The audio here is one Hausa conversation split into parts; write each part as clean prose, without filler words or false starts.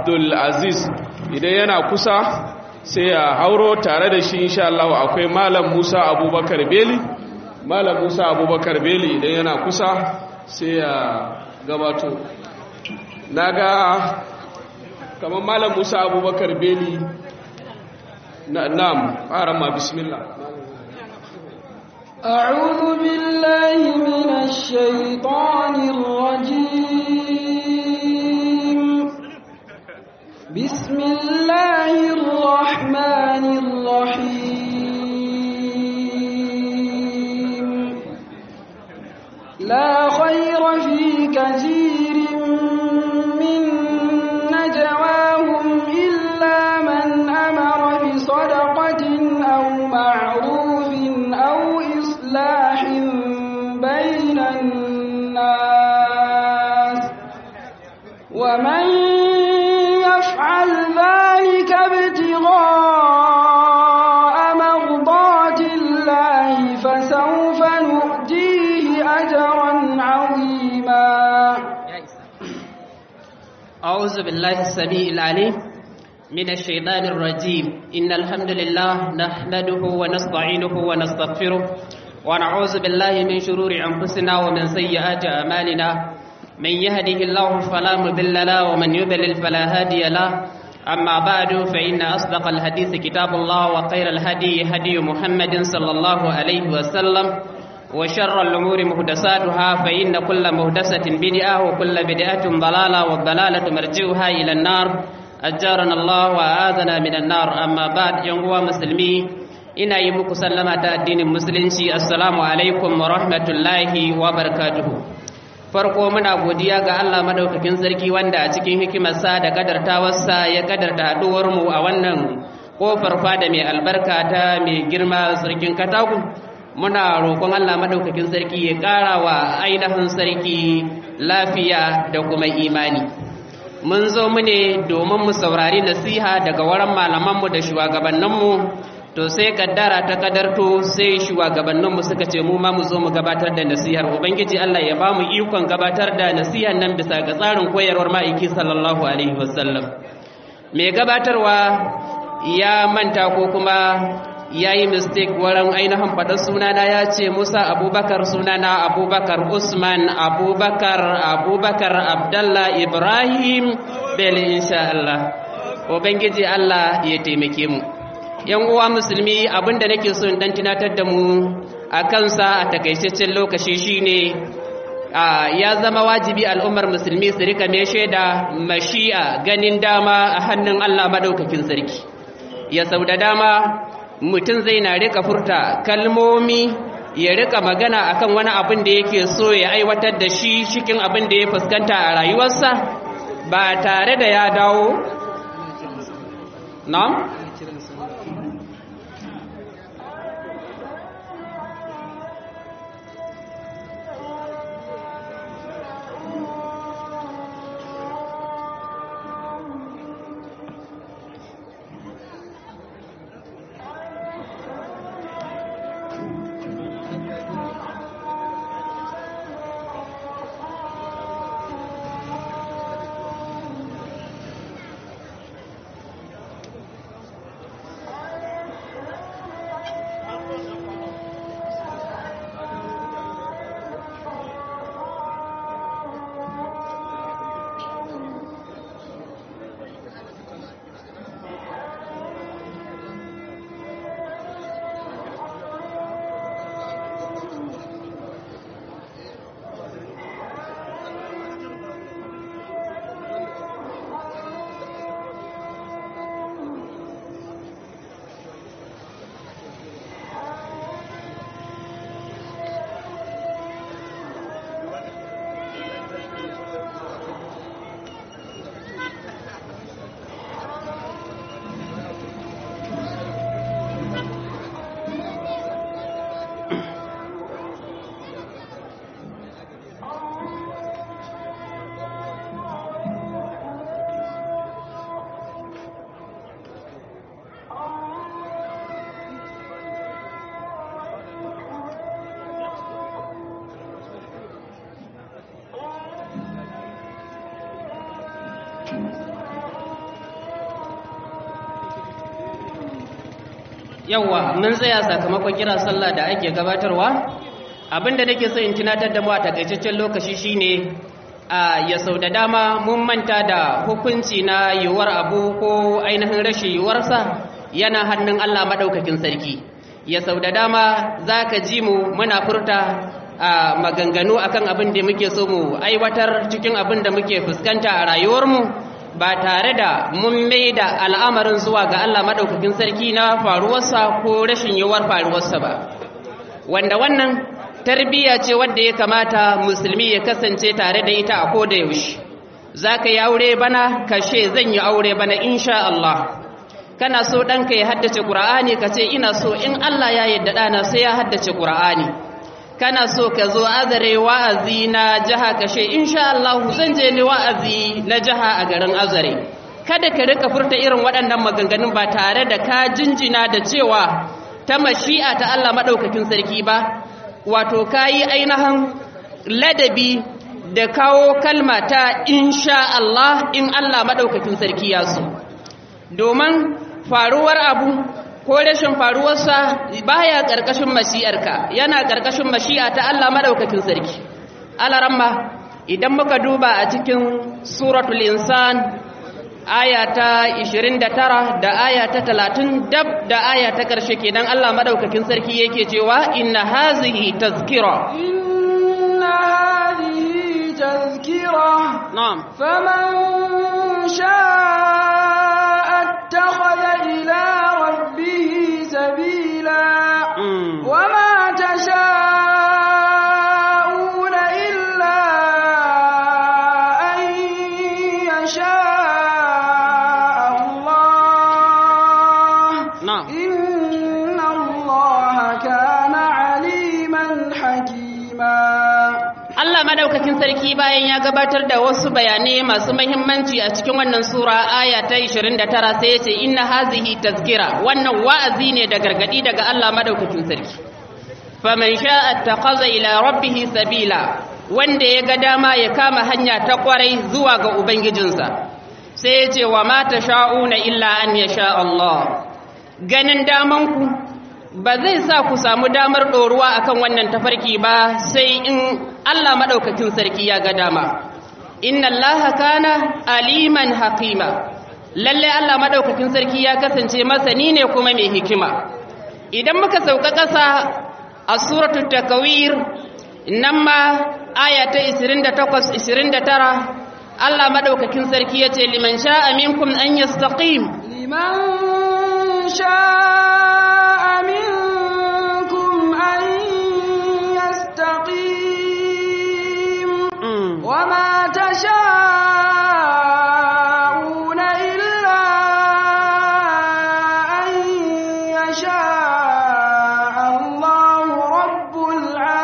Abdul Aziz idan yana kusa sai ya hauro tare da shi insha Allah. Akwai Malam Musa Abubakar Beli, Malam Musa Abubakar Beli idan yana kusa sai ya gabato. Naga kamar Malam Musa Abubakar Beli. Na'am, arama bismillah. أعوذ بالله من الشيطان الرجيم. بسم الله الرحمن الرحيم. لا خير في كثير من نجواهم إلا من أمر بصدقة أو معروف أو إصلاح بين الناس ومن يفعل ذلك ابتغاء مرضات الله فسوف نؤتيه أجرا عظيما. أعوذ بالله السميع العليم من الشيطان الرجيم. إن الحمد لله نحمده ونستعينه ونستغفره ونعوذ بالله من شرور أنفسنا ومن سيئات أعمالنا. من يهده الله فلا مضل له ومن يضلل فلا هادي له. أما بعد فإن أصدق الحديث كتاب الله وخير الهدي هدي محمد صلى الله عليه وسلم وشر الأمور محدثاتها فإن كل محدثة بدعة وكل بدعة ضلالة والضلالة مرجعها إلى النار. أجارنا الله وآذنا من النار. أما بعد ينقوى مسلمي ina yi muku sallama ta addinin musulunci. Assalamu alaikum wa rahmatullahi wa barakatuhu. Farko muna godiya ga Allah madaukakin sarki wanda a cikin hikimarsa da kadartawarsa ya kadarta haduwar mu a wannan kofar fada mai albarka ta mai girma sarkin Katagu. Muna roƙon Allah madaukakin sarki ya ƙara wa ainihin sarki lafiya da kuma imani. Mun zo mu ne domin mu saurari nasiha daga wurin malamanmu da shugabanninmu. To sai kaddara ta kadarto sai shugabanninmu suka ce mu ma mu zo mu gabatar da nasihar. Ubangiji Allah ya ba mu ikon gabatar da nasihar nan bisa ga tsarin koyarwar ma'aiki sallallahu alaihi wasallam. Mai gabatarwa ya manta ko kuma ya yi mistake wurin ainihin faɗar sunana, ya ce Musa Abubakar, sunana Abubakar Usman Abubakar Abdallah Ibrahim Beli insha Allah. Ubangiji Allah ya taimake mu. Yan uwa musulmi, abinda nake so in dan tunatar da mu a kansa a takaitaccen lokaci shine ya zama wajibi al'ummar musulmi su rika mai shaida mashi'a ganin dama a hannun Allah madaukakin sarki. Ya sau da dama mutum zai na rika furta kalmomi, ya rika magana akan wani abin da yake so ya aiwatar da shi cikin abin da ya fuskanta a rayuwarsa ba tare da ya dawo na'am Yawwa mun tsaya sakamakon kira sallah da ake gabatarwa. Abinda nake so in tunatar da mu a takaitaccen lokaci shine ya sau da dama mun manta da hukunci na yiwuwar abu ko ainihin rashin yiwuwarsa yana hannun Allah madaukakin sarki. Ya sau da dama zaka ji mu muna furta maganganu akan abin da muke so mu aiwatar cikin abin da muke fuskanta a rayuwarmu ba tare da mun mai da al'amarin zuwa ga Allah madaukakin sarki na faruwarsa ko rashin yiwuwar faruwarsa ba, wanda wannan tarbiyya ce wadda ya kamata musulmi ya kasance tare da ita a koda yaushe. Zaka yi aure bana kashe zan yi aure bana insha Allah. Kana so ɗanka ya haddace Qur'ani kace ina so in Allah ya yarda ɗana sai ya haddace Qur'ani. Kana so ka zo Azare wa'azi na jaha kashe insha Allah zan je ni wa'azi na jaha a garin Azare. Kada ka rika furta irin waɗannan maganganun ba tare da ka jinjina da cewa ta mashi'a ta Allah madaukakin sarki ba, wato kayi ainihin ladabi da kawo kalma ta insha Allah in Allah madaukakin sarki ya so. Domin faruwar abu ko rashin faruwarsa baya ƙarƙashin mashi'arka, yana ƙarƙashin mashi'a ta Allah madaukakin sarki. Alaramma idan muka duba a cikin suratul insan aya ta 29 da aya ta 30 dab da aya ta ƙarshe kenan Allah madaukakin sarki yake cewa inna hazihi tazkira na'am faman sha'a ittakhadha ila سبيلا وما تشاءون إلا أن يشاء الله إن الله كان عليما حكيما. Allah madaukakin sarki bayan ya gabatar da wasu bayanai masu muhimmanci a cikin wannan sura aya ta 29 sai ya ce inna hazihi tazkira, wannan wa'azi ne da gargadi daga Allah madaukakin sarki. Faman sha'a ittakhadha ila rabbih sabila, wanda ya ga dama ya kama hanya ta kwarai zuwa ga ubangijinsa. Sai ya ce wa ma tasha'una illa an yasha Allah, ganin damanku ba zai sa ku samu damar ɗoruwa akan wannan tafarki ba sai in Allah maɗaukakin sarki ya ga dama. Inna Allah kana aliman hakima, lalle Allah maɗaukakin sarki ya kasance masani ne kuma mai hikima. Idan muka sauka ƙasa a suratul takawir nan ma aya ta 28-29 Allah maɗaukakin sarki ya ce liman sha'a minkum an yastaqim, liman sha'a minkum an yastaqim wa ma tasha'una illa an yasha Allahu rabbul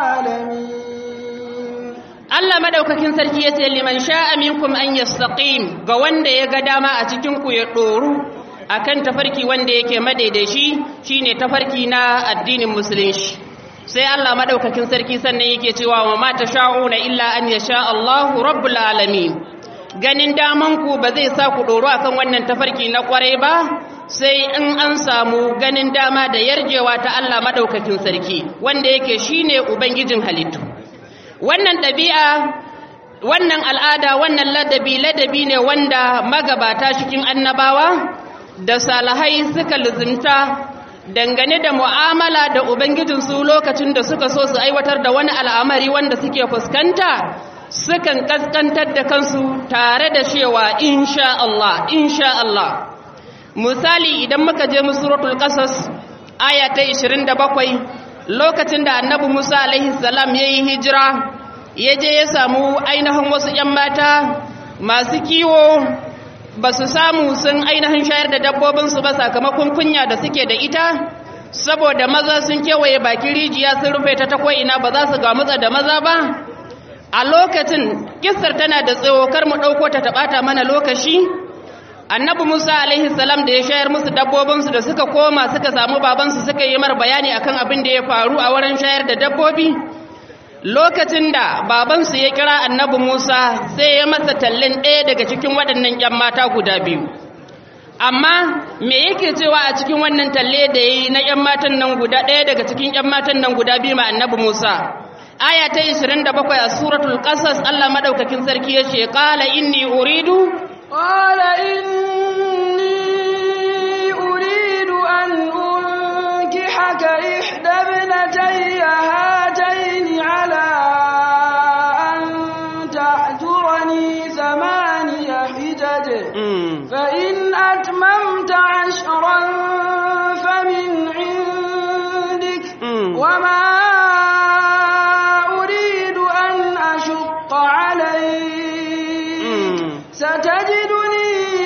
alamin. Allah madaukakin sarki yace liman sha'a minkum an yastaqim, ga wanda ya ga dama a cikin ku ya doru akan tafarki wanda yake madaidaici shine tafarki na addinin musulunci. Sai Allah madaukakin sarki sannan yake cewa wa ma tasha'una illa an yasha Allahu rabbul alamin, ganin daman ku ba zai sa ku doro akan wannan tafarki na kwarai ba sai in an samu ganin dama da yarjewa ta Allah madaukakin sarki wanda yake shine ubangijin halittu. Wannan ɗabi'a, wannan al'ada, wannan ladabi ne wanda magabata cikin annabawa da salihai suka luzumta dangane da mu'amala da ubangijinsu lokacin da suka so su aiwatar da wani al'amari wanda suke fuskanta, sukan kaskantar da kansu tare da cewa insha Allah. Misali idan muka je mu suratul qasas aya ta 27, lokacin da annabi Musa alaihi salam yayi hijira ya je ya samu ainihin wasu ƴan mata masu kiwo, ba su samu sun ainihin shayar da dabbobinsu ba sakamakon kunya da suke da ita, saboda maza sun kewaye bakin rijiya sun rufe ta ko'ina ba za su gamutsa da maza ba. A lokacin kissar tana da tsawo, kar mu ɗauko ta taɓata mana lokaci. Annabi Musa alaihi salam da ya shayar musu dabbobinsu da suka koma suka samu babansu suka yi mar bayani akan abin da ya faru a wurin shayar da dabbobi. Lokacin da babansu ya kira annabi Musa sai ya masa tallin ɗaya daga cikin waɗannan ƴan mata guda biyu. amma me yake cewa a cikin wannan talle da yayi na ƴan matan nan guda ɗaya daga cikin ƴan matan nan guda biyu ma annabi Musa aya ta 27 a suratul qasas Allah madaukakin sarki yace qala inni uridu an unkihaka ihda ibnatayya hatayn ala an ta'jurani thamaniya hijaj fa in atmamta 'ashran famin 'indik wa ma ستجدني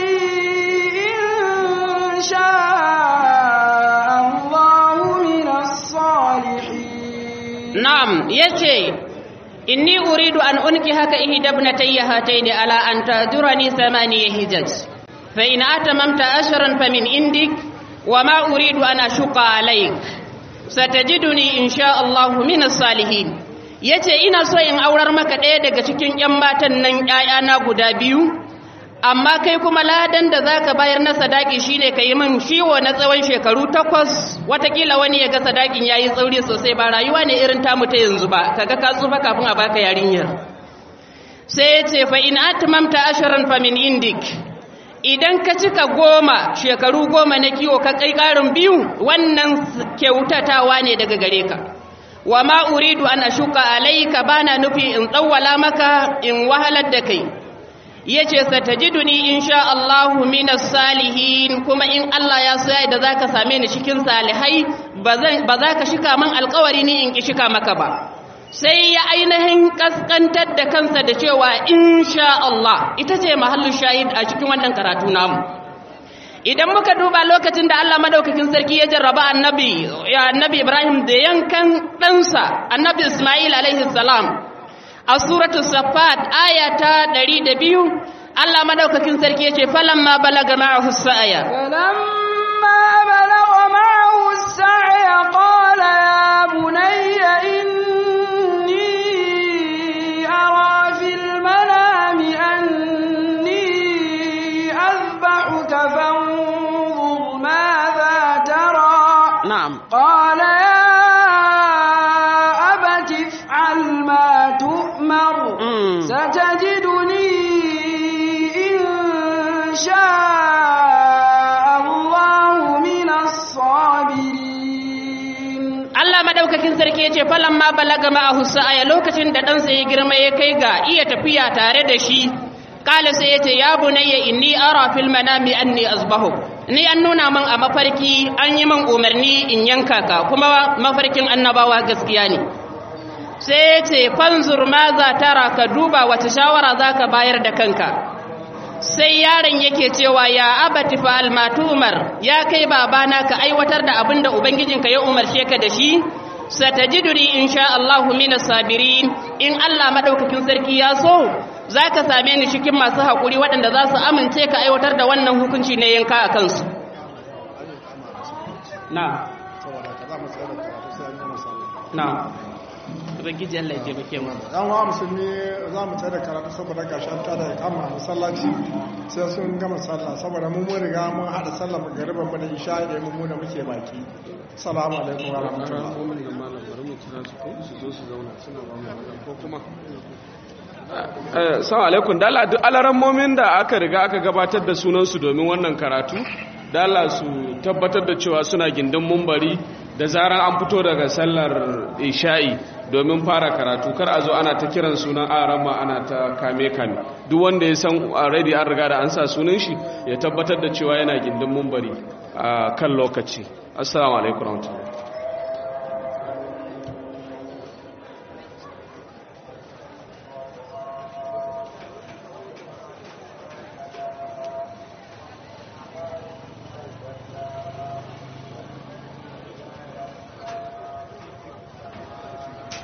إن شاء الله من الصالحين نعم يجي إني أريد أن أنكحك إحدى ابنتي هاتين على أن تأجرني 8 حجج فإن أتممت 10 فمن عندك وما أريد أن أشق عليك ستجدني إن شاء الله من الصالحين yace ina so in aurar maka ɗaya daga cikin ƴan matan nan ƴaƴana guda biyu amma kai kuma ladan da zaka bayar na sadaki shine kai min shiwo na tsawon shekaru 8 watakila wani ya ga sadakin yayi tsauri sosai ba rayuwa ne irin tamu ta yanzu ba kaga ka tsufa kafin a baka yarinya sai yace fa in atmamta 10 fa min indik idan ka cika 10 shekaru 10 na kiwo ka kai karin biyu wannan kyautatawa ne daga gare ka wa ma uridu an ashuka alayka bana nufi in tsawwala maka in wahalar da kai yace satajiduni insha Allahu minas salihin kuma in Allah ya so da zaka same ni cikin salihai ba za ka shika man alƙawari ni in ki shika maka ba sai ya ainihin kaskantar da kansa da cewa insha Allah ita ce mahallu shahid a cikin wannan karatu namu idan muka duba lokacin da Allah madaukakin sarki ya jarraba annabi Ibrahim da yankan ɗansa annabi Ismail alaihi salam a suratul Saffat aya ta 102 Allah madaukakin sarki yace falamma balaga ma'ahu as-sa'ya qala ya bunayya inni ara fil manami anni azbahuka fanzur madha tara na'am qala ya abati if'al ma tu'mar satajiduni insha Allah minas sabirin Allah madaukakin sarki yace falamma balaga ma'ahu sa'aya lokacin da dan sai girma ya kai ga iya tafiya tare da shi kala sai yace ya bunayya inni ara fil manami anni azbahu ni an nuna min a mafarki an yi min umarni in yanka ka kuma mafarkin annabawa gaskiya ne sai yace fanzur ma za tara ka duba wata shawara zaka bayar da kanka sai yaron yake cewa ya abati fa almatumar ya kai babana ka aiwatar da abinda ubangijinka ya umarce ka da shi satajiduni insha Allahu minas sabirin in Allah madaukakin sarki ya so zaka same ni cikin masu hakuri waɗanda za su amince ka aiwatar da wannan hukunci ne yanka a kansu na ubangiji Allah ya taimake mu dan wa musulmi za mu tsaya da karatu saboda gashin ta da kama masallaci sai sun gama sallah saboda mun riga mun hada sallah magriba mu da isha da mu da muke baki assalamu alaikum wa rahmatullahi assalamu alaikum dala duk alarammomin da aka riga aka gabatar da sunan su domin wannan karatu dala su tabbatar da cewa suna gindin mumbari da zarar an fito daga sallar isha'i domin fara karatu kar a zo ana ta kiran sunan arama ana ta kame-kame duk wanda ya san already an riga da an sa sunan shi ya tabbatar da cewa yana gindin mumbari a kan lokaci assalamu alaikum warahmatullahi